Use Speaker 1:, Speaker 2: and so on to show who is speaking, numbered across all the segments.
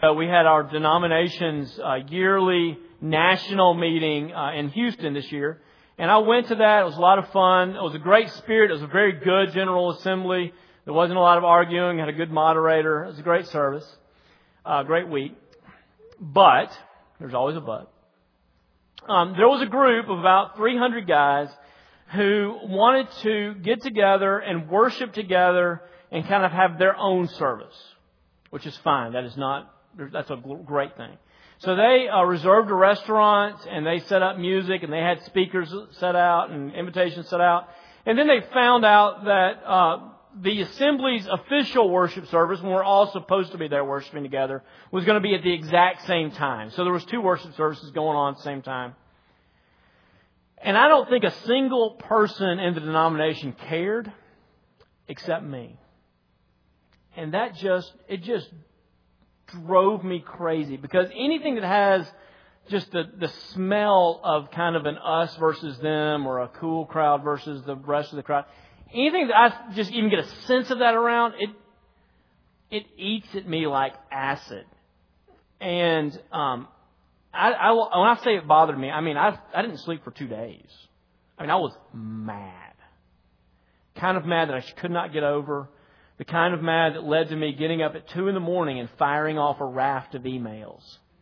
Speaker 1: We had our denomination's yearly national meeting in Houston this year. And I went to that. It was a lot of fun. It was a great spirit. It was a very good General Assembly. There wasn't a lot of arguing. Had a good moderator. It was a great service. Great week. But, there's always a but. There was a group of about 300 guys who wanted to get together and worship together and kind of have their own service, which is fine. That's a great thing. So they reserved a restaurant and they set up music and they had speakers set out and invitations set out. And then they found out that the assembly's official worship service, when we're all supposed to be there worshiping together, was going to be at the exact same time. So there was 2 worship services going on at the same time. And I don't think a single person in the denomination cared except me. And it just drove me crazy, because anything that has just the smell of kind of an us versus them, or a cool crowd versus the rest of the crowd, anything that I just even get a sense of that around, it eats at me like acid. And when I say it bothered me, I mean I didn't sleep for 2 days. I mean, I was mad, kind of mad that I could not get over. The kind of mad that led to me getting up at 2 a.m. and firing off a raft of emails.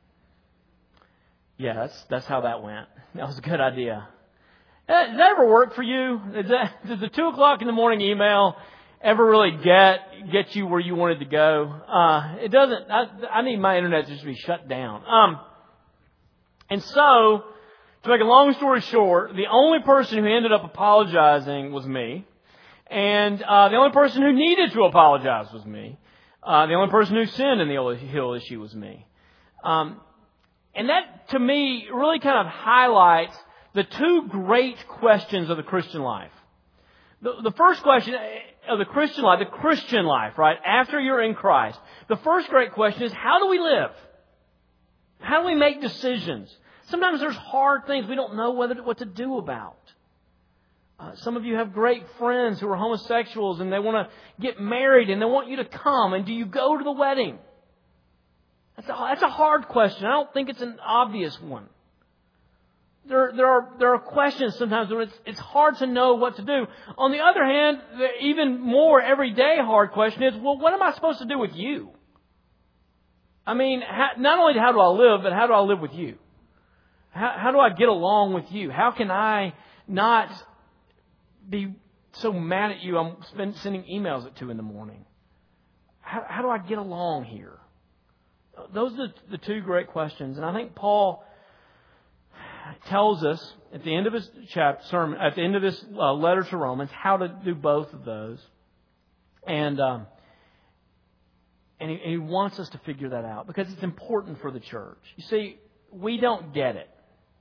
Speaker 1: Yeah, that's how that went. That was a good idea. Does that ever work for you? Does the 2 o'clock in the morning email ever really get you where you wanted to go? It doesn't. I need my internet just to be shut down. And so, to make a long story short, the only person who ended up apologizing was me. And the only person who needed to apologize was me. The only person who sinned in the whole issue was me. And that, to me, really kind of highlights the 2 great questions of the Christian life. The first question of the Christian life, right, after you're in Christ, the first great question is, how do we live? How do we make decisions? Sometimes there's hard things we don't know what to do about. Some of you have great friends who are homosexuals and they want to get married and they want you to come. And do you go to the wedding? That's a hard question. I don't think it's an obvious one. There are questions sometimes where it's hard to know what to do. On the other hand, the even more everyday hard question is, well, what am I supposed to do with you? I mean, not only how do I live, but how do I live with you? How do I get along with you? How can I not be so mad at you I'm sending emails at 2 a.m? How do I get along here? Those are the 2 great questions. And I think Paul tells us at the end of his sermon, at the end of this letter to Romans, how to do both of those. And he wants us to figure that out because it's important for the church. You see, we don't get it.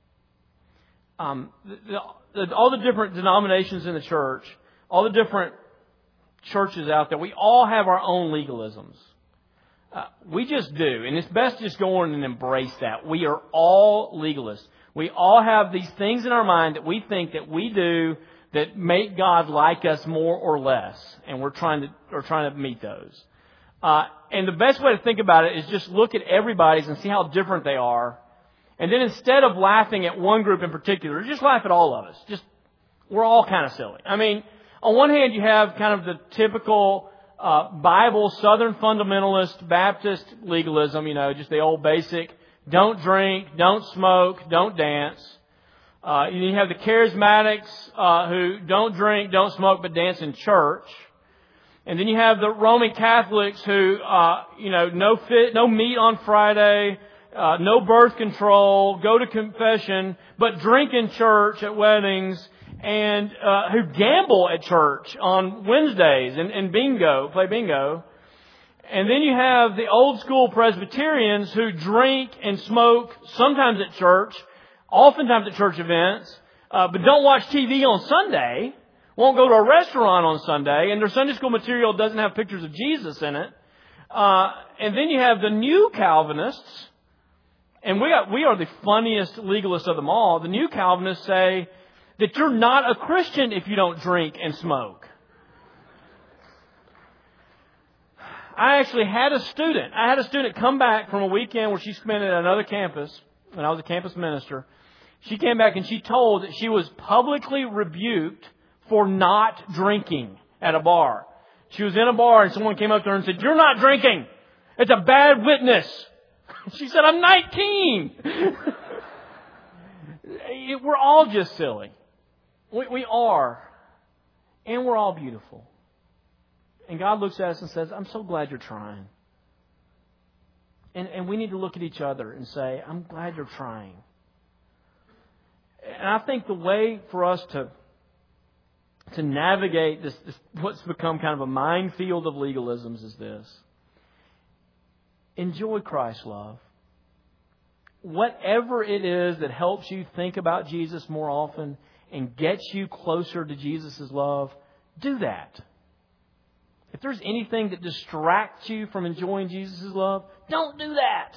Speaker 1: All the different denominations in the church, all the different churches out there, we all have our own legalisms. We just do. And it's best to just go on and embrace that. We are all legalists. We all have these things in our mind that we think that we do that make God like us more or less. And we're trying to meet those. And the best way to think about it is just look at everybody's and see how different they are. And then instead of laughing at one group in particular, just laugh at all of us. We're all kind of silly. I mean, on one hand, you have kind of the typical Bible, Southern fundamentalist, Baptist legalism, just the old basic, don't drink, don't smoke, don't dance. You have the charismatics who don't drink, don't smoke, but dance in church. And then you have the Roman Catholics who, no meat on Friday, no birth control, go to confession, but drink in church at weddings, and who gamble at church on Wednesdays and play bingo. And then you have the old school Presbyterians who drink and smoke sometimes at church, oftentimes at church events, but don't watch TV on Sunday, won't go to a restaurant on Sunday, and their Sunday school material doesn't have pictures of Jesus in it. And then you have the new Calvinists, and we are the funniest legalists of them all. The new Calvinists say that you're not a Christian if you don't drink and smoke. I actually had a student come back from a weekend where she spent at another campus, when I was a campus minister. She came back and she told that she was publicly rebuked for not drinking at a bar. She was in a bar and someone came up to her and said, "You're not drinking. It's a bad witness." She said, "I'm 19. We're all just silly. We are. And we're all beautiful. And God looks at us and says, "I'm so glad you're trying." And we need to look at each other and say, "I'm glad you're trying." And I think the way for us to navigate this what's become kind of a minefield of legalisms is this. Enjoy Christ's love. Whatever it is that helps you think about Jesus more often and gets you closer to Jesus' love, do that. If there's anything that distracts you from enjoying Jesus' love, don't do that.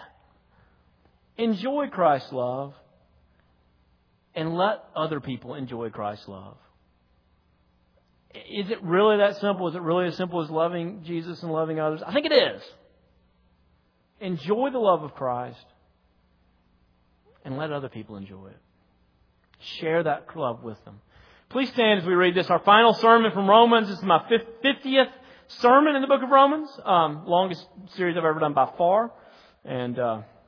Speaker 1: Enjoy Christ's love and let other people enjoy Christ's love. Is it really that simple? Is it really as simple as loving Jesus and loving others? I think it is. Enjoy the love of Christ and let other people enjoy it. Share that love with them. Please stand as we read this. Our final sermon from Romans. This is my 50th sermon in the book of Romans. Longest series I've ever done by far. And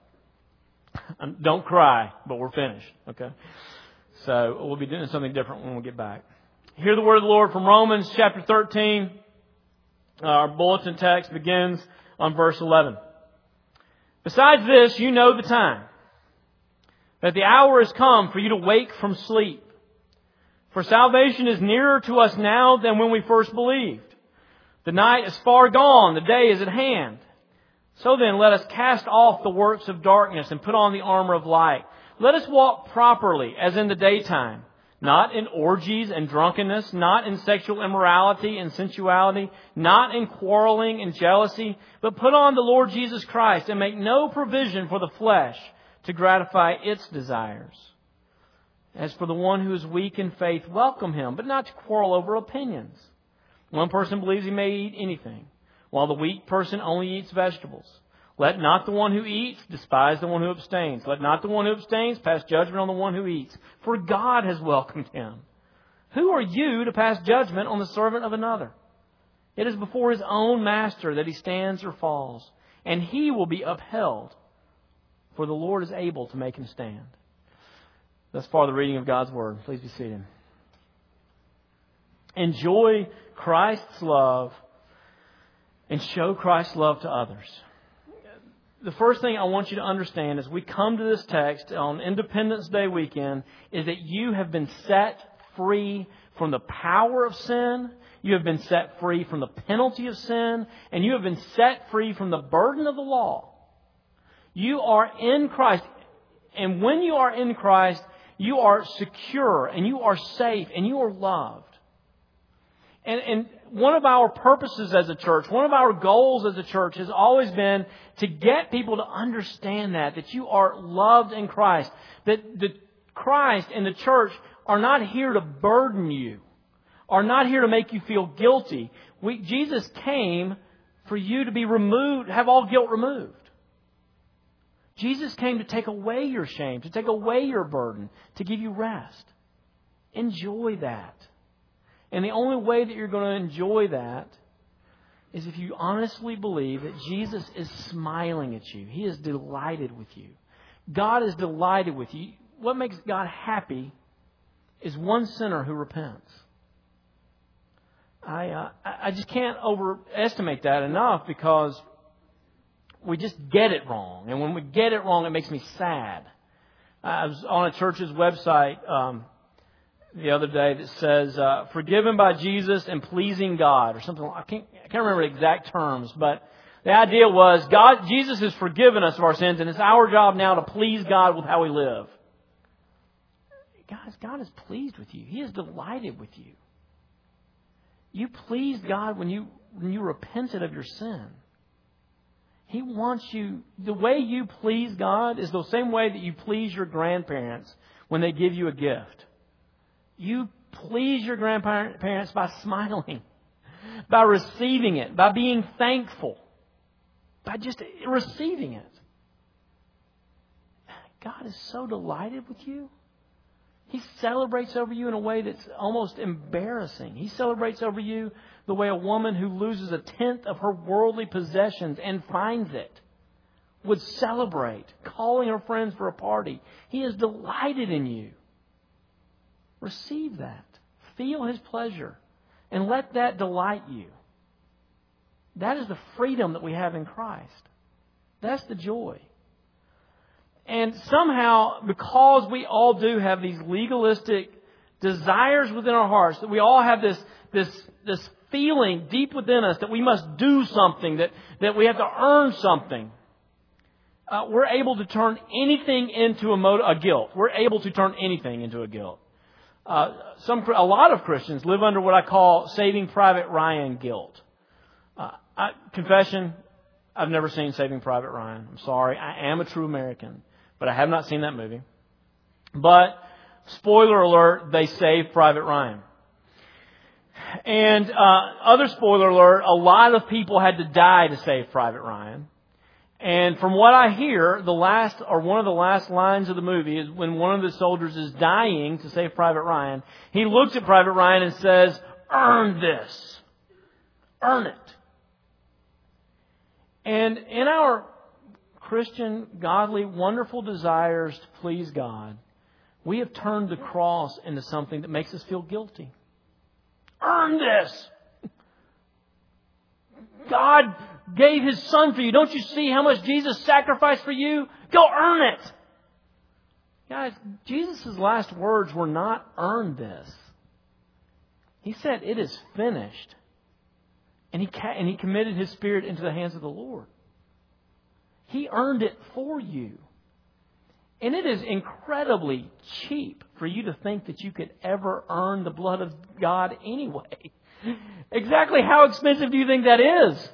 Speaker 1: don't cry, but we're finished. Okay? So we'll be doing something different when we get back. Hear the word of the Lord from Romans chapter 13. Our bulletin text begins on verse 11. "Besides this, you know the time, that the hour has come for you to wake from sleep. For salvation is nearer to us now than when we first believed. The night is far gone, the day is at hand. So then, let us cast off the works of darkness and put on the armor of light. Let us walk properly as in the daytime, not in orgies and drunkenness, not in sexual immorality and sensuality, not in quarreling and jealousy, but put on the Lord Jesus Christ and make no provision for the flesh to gratify its desires. As for the one who is weak in faith, welcome him, but not to quarrel over opinions. One person believes he may eat anything, while the weak person only eats vegetables. Let not the one who eats despise the one who abstains. Let not the one who abstains pass judgment on the one who eats, for God has welcomed him. Who are you to pass judgment on the servant of another? It is before his own master that he stands or falls, and he will be upheld, for the Lord is able to make him stand." Thus far, the reading of God's Word. Please be seated. Enjoy Christ's love and show Christ's love to others. The first thing I want you to understand as we come to this text on Independence Day weekend is that you have been set free from the power of sin. You have been set free from the penalty of sin. And you have been set free from the burden of the law. You are in Christ. And when you are in Christ, you are secure and you are safe and you are loved. And one of our purposes as a church, one of our goals as a church has always been to get people to understand that you are loved in Christ. That the Christ and the church are not here to burden you, are not here to make you feel guilty. Jesus came for you to be removed, have all guilt removed. Jesus came to take away your shame, to take away your burden, to give you rest. Enjoy that. And the only way that you're going to enjoy that is if you honestly believe that Jesus is smiling at you. He is delighted with you. God is delighted with you. What makes God happy is one sinner who repents. I just can't overestimate that enough because we just get it wrong. And when we get it wrong, it makes me sad. I was on a church's website the other day that says, forgiven by Jesus and pleasing God, or something. I can't remember the exact terms, but the idea was Jesus has forgiven us of our sins, and it's our job now to please God with how we live. Guys, God is pleased with you. He is delighted with you. You pleased God when you repented of your sin. He wants you, the way you please God is the same way that you please your grandparents when they give you a gift. You please your grandparents by smiling, by receiving it, by being thankful. by just receiving it. God is so delighted with you. He celebrates over you in a way that's almost embarrassing. He celebrates over you the way a woman who loses a tenth of her worldly possessions and finds it would celebrate, calling her friends for a party. He is delighted in you. Receive that. Feel His pleasure. And let that delight you. That is the freedom that we have in Christ. That's the joy. And somehow, because we all do have these legalistic desires within our hearts, that we all have this feeling deep within us that we must do something, that we have to earn something, we're able to turn anything into a guilt. We're able to turn anything into a guilt. A lot of Christians live under what I call Saving Private Ryan guilt. Confession, I've never seen Saving Private Ryan. I'm sorry. I am a true American, but I have not seen that movie. But, spoiler alert, they saved Private Ryan. And other spoiler alert, a lot of people had to die to save Private Ryan. And from what I hear, one of the last lines of the movie is when one of the soldiers is dying to save Private Ryan, he looks at Private Ryan and says, "Earn this. Earn it." And in our Christian, godly, wonderful desires to please God, we have turned the cross into something that makes us feel guilty. Earn this. God gave His Son for you. Don't you see how much Jesus sacrificed for you? Go earn it. Guys, Jesus' last words were not "earn this." He said, "It is finished." And He committed His Spirit into the hands of the Lord. He earned it for you. And it is incredibly cheap for you to think that you could ever earn the blood of God anyway. Exactly how expensive do you think that is?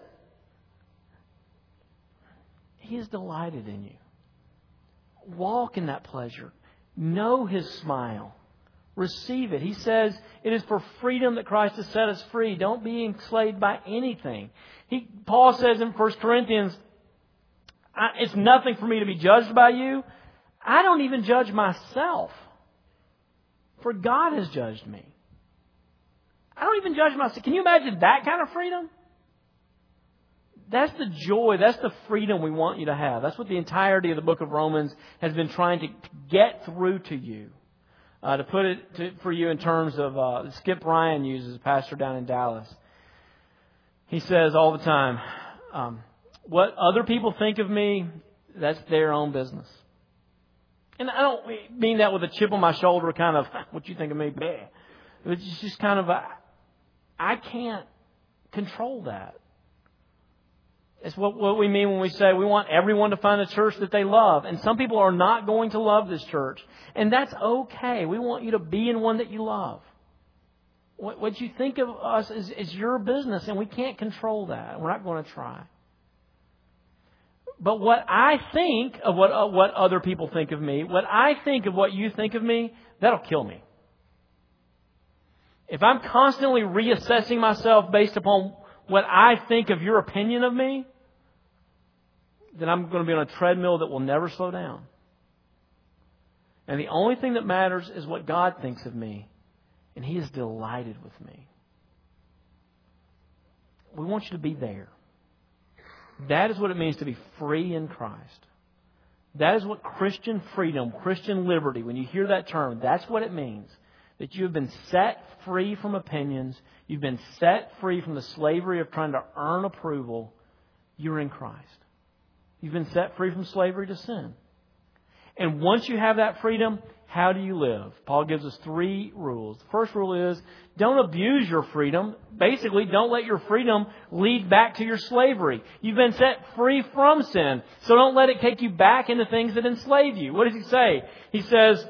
Speaker 1: He is delighted in you. Walk in that pleasure. Know His smile. Receive it. He says it is for freedom that Christ has set us free. Don't be enslaved by anything. Paul says in 1 Corinthians, it's nothing for me to be judged by you. I don't even judge myself. For God has judged me. I don't even judge myself. Can you imagine that kind of freedom? That's the joy. That's the freedom we want you to have. That's what the entirety of the book of Romans has been trying to get through to you. To put it for you in terms of Skip Ryan uses, a pastor down in Dallas. He says all the time, what other people think of me, that's their own business. And I don't mean that with a chip on my shoulder, kind of, what you think of me, bleh. It's just kind of, I can't control that. It's what we mean when we say we want everyone to find a church that they love. And some people are not going to love this church. And that's okay. We want you to be in one that you love. What you think of us is your business, and we can't control that. We're not going to try. But what I think of what other people think of me, what I think of what you think of me, that'll kill me. If I'm constantly reassessing myself based upon what I think of your opinion of me, then I'm going to be on a treadmill that will never slow down. And the only thing that matters is what God thinks of me. And He is delighted with me. We want you to be there. That is what it means to be free in Christ. That is what Christian freedom, Christian liberty, when you hear that term, that's what it means. That you have been set free from opinions. You've been set free from the slavery of trying to earn approval. You're in Christ. You've been set free from slavery to sin. And once you have that freedom, how do you live? Paul gives us 3 rules. The first rule is, don't abuse your freedom. Basically, don't let your freedom lead back to your slavery. You've been set free from sin, so don't let it take you back into things that enslave you. What does he say? He says,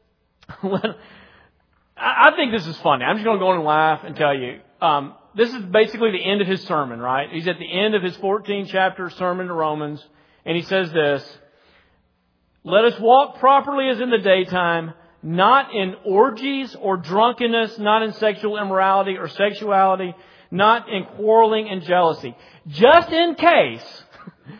Speaker 1: I think this is funny. I'm just going to go on and laugh and tell you. This is basically the end of his sermon, right? He's at the end of his 14 chapter sermon to Romans, and he says this, "Let us walk properly as in the daytime, not in orgies or drunkenness, not in sexual immorality or sexuality, not in quarreling and jealousy." Just in case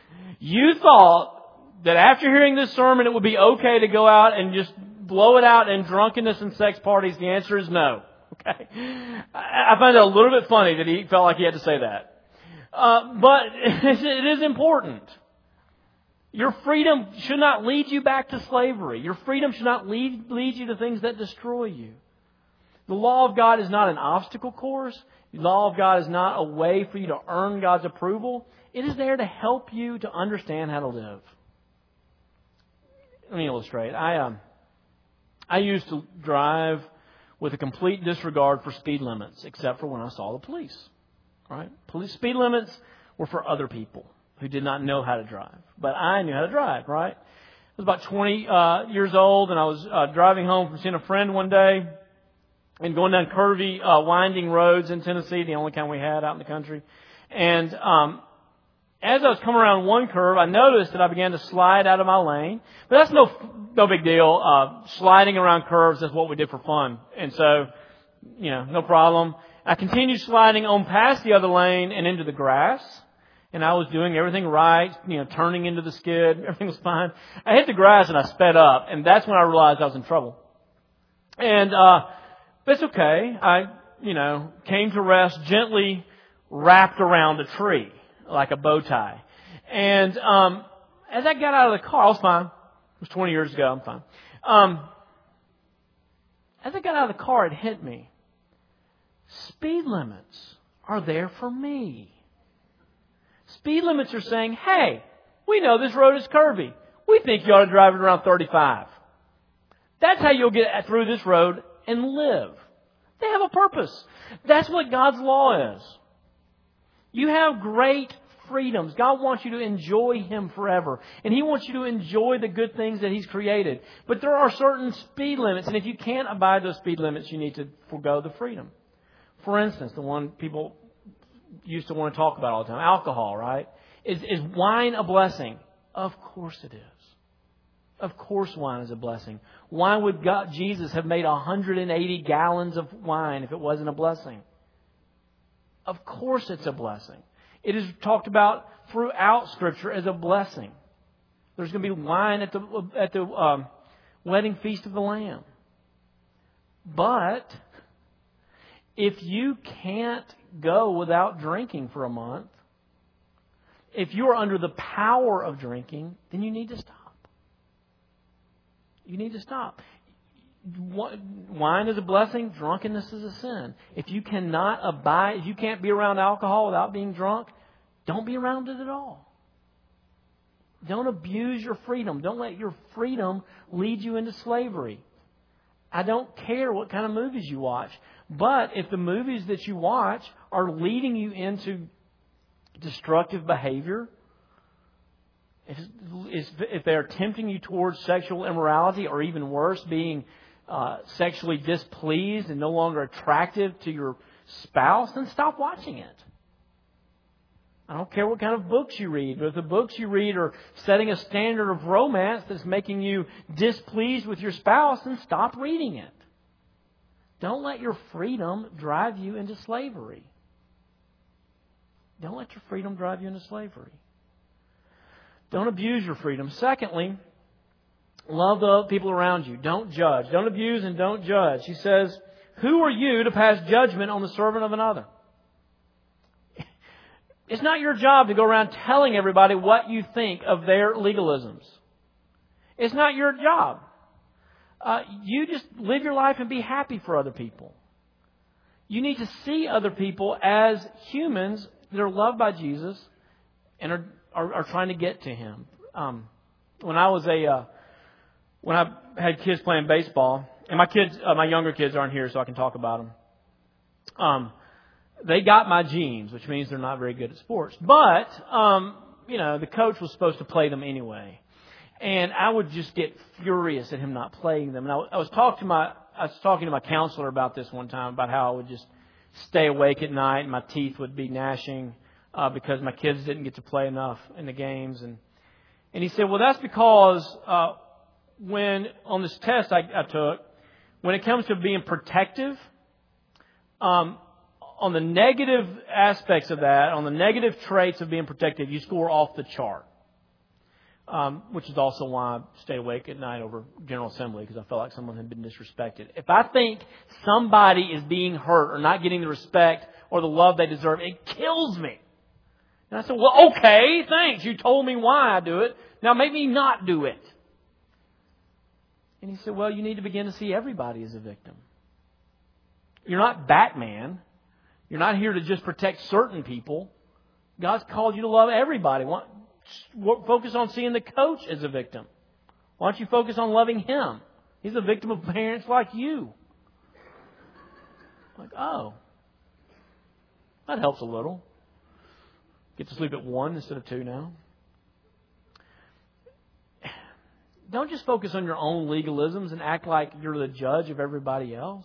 Speaker 1: you thought that after hearing this sermon it would be okay to go out and just blow it out in drunkenness and sex parties, the answer is no. Okay, I find it a little bit funny that he felt like he had to say that. But it is important. Your freedom should not lead you back to slavery. Your freedom should not lead you to things that destroy you. The law of God is not an obstacle course. The law of God is not a way for you to earn God's approval. It is there to help you to understand how to live. Let me illustrate. I used to drive with a complete disregard for speed limits, except for when I saw the police. Right? Police speed limits were for other people who did not know how to drive. But I knew how to drive, right? I was about 20 years old, and I was driving home from seeing a friend one day and going down curvy, winding roads in Tennessee, the only kind we had out in the country. And as I was coming around one curve, I noticed that I began to slide out of my lane. But that's no big deal. Sliding around curves is what we did for fun. And so, no problem. I continued sliding on past the other lane and into the grass. And I was doing everything right, turning into the skid. Everything was fine. I hit the grass and I sped up. And that's when I realized I was in trouble. And that's okay. I, came to rest gently wrapped around a tree like a bow tie. And as I got out of the car, I was fine. It was 20 years ago. I'm fine. As I got out of the car, it hit me. Speed limits are there for me. Speed limits are saying, hey, we know this road is curvy. We think you ought to drive it around 35. That's how you'll get through this road and live. They have a purpose. That's what God's law is. You have great freedoms. God wants you to enjoy Him forever. And He wants you to enjoy the good things that He's created. But there are certain speed limits. And if you can't abide those speed limits, you need to forego the freedom. For instance, the one people used to want to talk about all the time, alcohol, right? Is wine a blessing? Of course it is. Of course wine is a blessing. Why would Jesus have made 180 gallons of wine if it wasn't a blessing? Of course it's a blessing. It is talked about throughout Scripture as a blessing. There's going to be wine at the wedding feast of the Lamb. But if you can't go without drinking for a month, if you are under the power of drinking, then you need to stop. You need to stop. Wine is a blessing. Drunkenness is a sin. If you cannot abide, if you can't be around alcohol without being drunk, don't be around it at all. Don't abuse your freedom. Don't let your freedom lead you into slavery. I don't care what kind of movies you watch. But if the movies that you watch are leading you into destructive behavior, if they're tempting you towards sexual immorality, or even worse, being sexually displeased and no longer attractive to your spouse, then stop watching it. I don't care what kind of books you read, but if the books you read are setting a standard of romance that's making you displeased with your spouse, then stop reading it. Don't let your freedom drive you into slavery. Don't let your freedom drive you into slavery. Don't abuse your freedom. Secondly, love the people around you. Don't judge. Don't abuse and don't judge. He says, who are you to pass judgment on the servant of another? It's not your job to go around telling everybody what you think of their legalisms. It's not your job. You just live your life and be happy for other people. You need to see other people as humans that are loved by Jesus and are trying to get to Him. When I had kids playing baseball, and my younger kids aren't here, so I can talk about them. They got my genes, which means they're not very good at sports. But the coach was supposed to play them anyway, and I would just get furious at him not playing them. And I was talking to my counselor about this one time, about how I would just stay awake at night and my teeth would be gnashing because my kids didn't get to play enough in the games. And he said, well, that's because when on this test I took, when it comes to being protective, on the negative aspects of that, on the negative traits of being protective, you score off the chart. which is also why I stay awake at night over General Assembly, because I felt like someone had been disrespected. If I think somebody is being hurt or not getting the respect or the love they deserve, it kills me. And I said, well, okay, thanks. You told me why I do it. Now make me not do it. And he said, well, you need to begin to see everybody as a victim. You're not Batman. You're not here to just protect certain people. God's called you to love everybody. Focus on seeing the coach as a victim. Why don't you focus on loving him? He's a victim of parents like you. Like, oh, that helps a little. Get to sleep at 1 instead of 2 now. Don't just focus on your own legalisms and act like you're the judge of everybody else.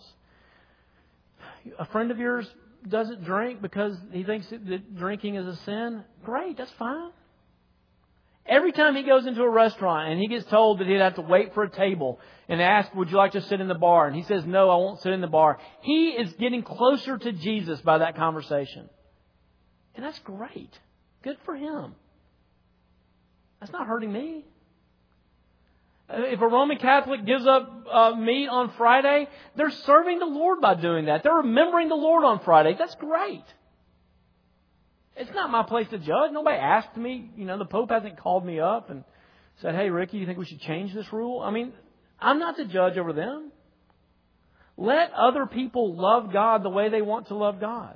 Speaker 1: A friend of yours doesn't drink because he thinks that drinking is a sin. Great, that's fine. Every time he goes into a restaurant and he gets told that he'd have to wait for a table and ask, would you like to sit in the bar? And he says, no, I won't sit in the bar. He is getting closer to Jesus by that conversation. And that's great. Good for him. That's not hurting me. If a Roman Catholic gives up meat on Friday, they're serving the Lord by doing that. They're remembering the Lord on Friday. That's great. It's not my place to judge. Nobody asked me. The Pope hasn't called me up and said, hey, Ricky, do you think we should change this rule? I mean, I'm not the judge over them. Let other people love God the way they want to love God.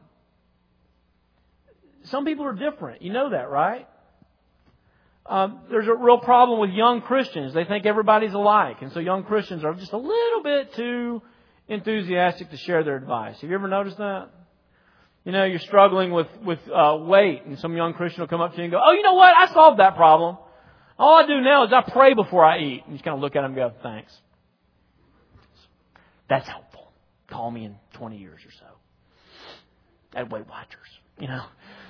Speaker 1: Some people are different. You know that, right? There's a real problem with young Christians. They think everybody's alike. And so young Christians are just a little bit too enthusiastic to share their advice. Have you ever noticed that? You're struggling with weight, and some young Christian will come up to you and go, oh, you know what? I solved that problem. All I do now is I pray before I eat. And you just kind of look at them and go, thanks. That's helpful. Call me in 20 years or so. At Weight Watchers,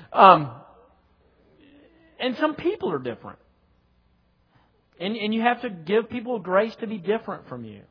Speaker 1: And some people are different. And you have to give people grace to be different from you.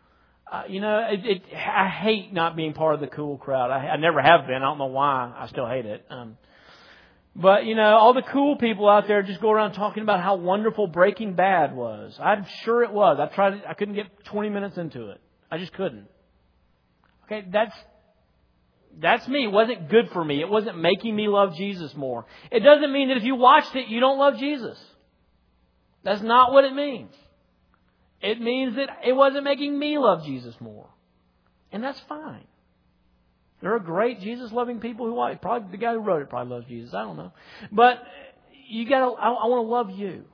Speaker 1: I hate not being part of the cool crowd. I never have been. I don't know why. I still hate it. But all the cool people out there just go around talking about how wonderful Breaking Bad was. I'm sure it was. I couldn't get 20 minutes into it. I just couldn't. Okay, that's me. It wasn't good for me. It wasn't making me love Jesus more. It doesn't mean that if you watched it, you don't love Jesus. That's not what it means. It means that it wasn't making me love Jesus more. And that's fine. There are great Jesus-loving people who probably the guy who wrote it probably loves Jesus. I don't know. But I want to love you.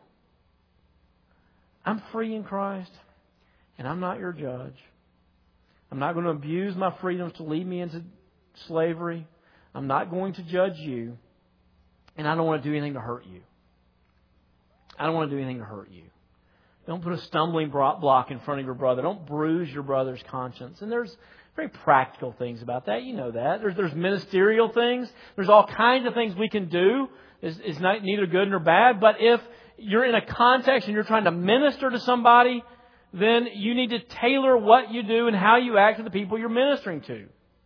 Speaker 1: I'm free in Christ, and I'm not your judge. I'm not going to abuse my freedoms to lead me into slavery. I'm not going to judge you, and I don't want to do anything to hurt you. I don't want to do anything to hurt you. Don't put a stumbling block in front of your brother. Don't bruise your brother's conscience. And there's very practical things about that. You know that. There's ministerial things. There's all kinds of things we can do. It's not neither good nor bad. But if you're in a context and you're trying to minister to somebody, then you need to tailor what you do and how you act to the people you're ministering to.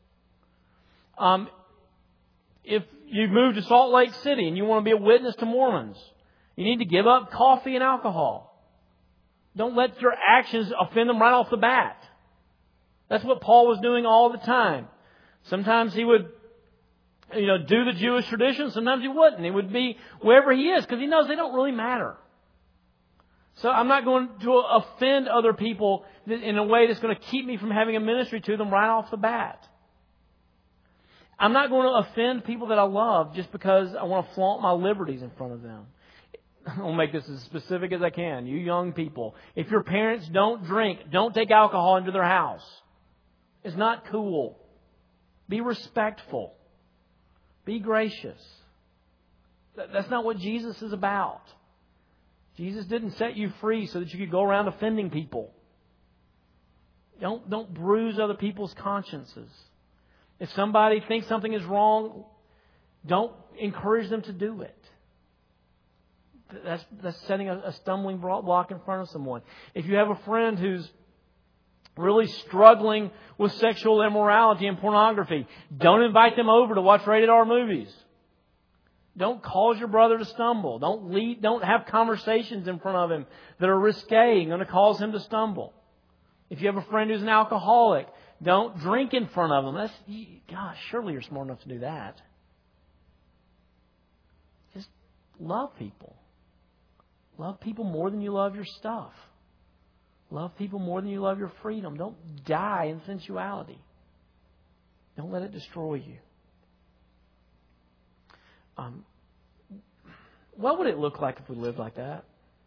Speaker 1: If you've moved to Salt Lake City and you want to be a witness to Mormons, you need to give up coffee and alcohol. Don't let your actions offend them right off the bat. That's what Paul was doing all the time. Sometimes he would, do the Jewish tradition. Sometimes he wouldn't. He would be wherever he is because he knows they don't really matter. So I'm not going to offend other people in a way that's going to keep me from having a ministry to them right off the bat. I'm not going to offend people that I love just because I want to flaunt my liberties in front of them. I'll make this as specific as I can. You young people, if your parents don't drink, don't take alcohol into their house. It's not cool. Be respectful. Be gracious. That's not what Jesus is about. Jesus didn't set you free so that you could go around offending people. Don't bruise other people's consciences. If somebody thinks something is wrong, don't encourage them to do it. That's setting a stumbling block in front of someone. If you have a friend who's really struggling with sexual immorality and pornography, don't invite them over to watch rated R movies. Don't cause your brother to stumble. Don't have conversations in front of him that are risque and going to cause him to stumble. If you have a friend who's an alcoholic, don't drink in front of them. Gosh, surely you're smart enough to do that. Just love people. Love people more than you love your stuff. Love people more than you love your freedom. Don't die in sensuality. Don't let it destroy you. What would it look like if we lived like that?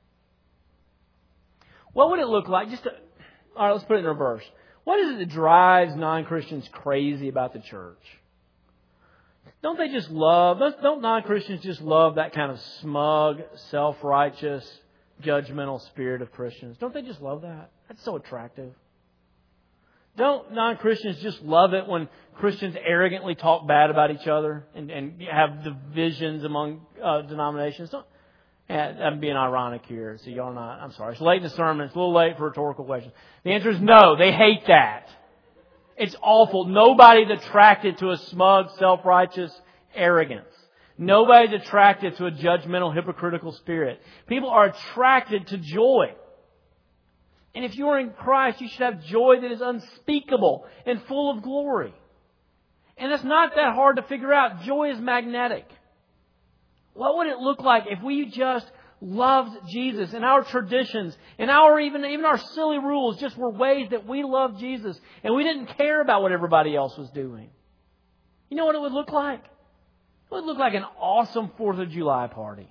Speaker 1: What would it look like? All right, let's put it in reverse. What is it that drives non-Christians crazy about the church? Don't non-Christians just love that kind of smug, self-righteous, judgmental spirit of Christians? Don't they just love that? That's so attractive. Don't non-Christians just love it when Christians arrogantly talk bad about each other and have divisions among denominations? I'm being ironic here, so y'all not. I'm sorry. It's late in the sermon. It's a little late for rhetorical questions. The answer is no. They hate that. It's awful. Nobody's attracted to a smug, self-righteous arrogance. Nobody's attracted to a judgmental, hypocritical spirit. People are attracted to joy. And if you are in Christ, you should have joy that is unspeakable and full of glory. And it's not that hard to figure out. Joy is magnetic. What would it look like if we just loved Jesus and our traditions and even our silly rules just were ways that we loved Jesus and we didn't care about what everybody else was doing? You know what it would look like? It would look like an awesome 4th of July party.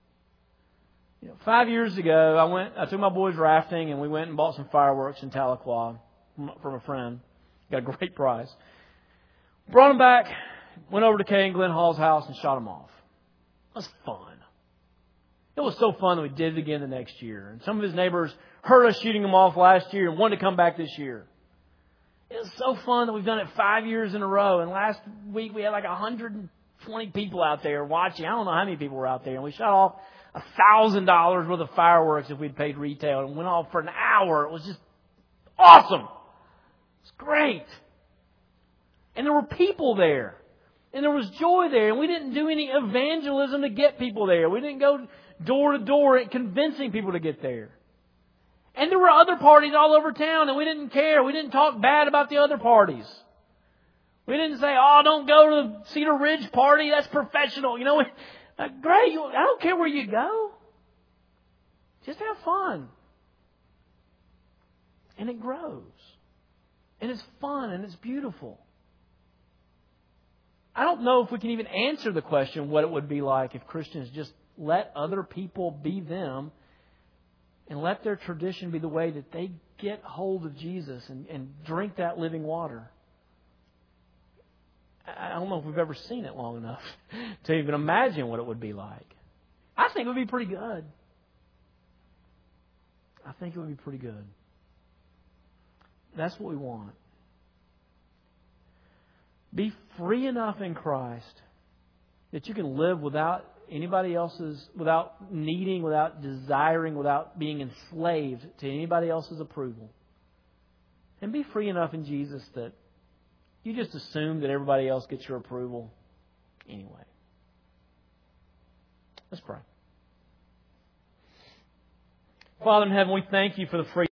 Speaker 1: 5 years ago, I took my boys rafting and we went and bought some fireworks in Tahlequah from a friend. Got a great price. Brought them back, went over to Kay and Glenn Hall's house and shot them off. It was fun. It was so fun that we did it again the next year. And some of his neighbors heard us shooting them off last year and wanted to come back this year. It was so fun that we've done it 5 years in a row. And last week we had like 120 people out there watching. I don't know how many people were out there. And we shot off $1,000 worth of fireworks if we'd paid retail, and went off for an hour. It was just awesome. It's great. And there were people there. And there was joy there. And we didn't do any evangelism to get people there. We didn't go door to door convincing people to get there. And there were other parties all over town, and we didn't care. We didn't talk bad about the other parties. We didn't say, oh, don't go to the Cedar Ridge party. That's professional. Great, I don't care where you go. Just have fun. And it grows. And it's fun and it's beautiful. I don't know if we can even answer the question what it would be like if Christians just let other people be them and let their tradition be the way that they get hold of Jesus and drink that living water. I don't know if we've ever seen it long enough to even imagine what it would be like. I think it would be pretty good. I think it would be pretty good. That's what we want. Be free enough in Christ that you can live without anybody else's, without needing, without desiring, without being enslaved to anybody else's approval. And be free enough in Jesus that you just assume that everybody else gets your approval anyway. Let's pray. Father in heaven, we thank you for the free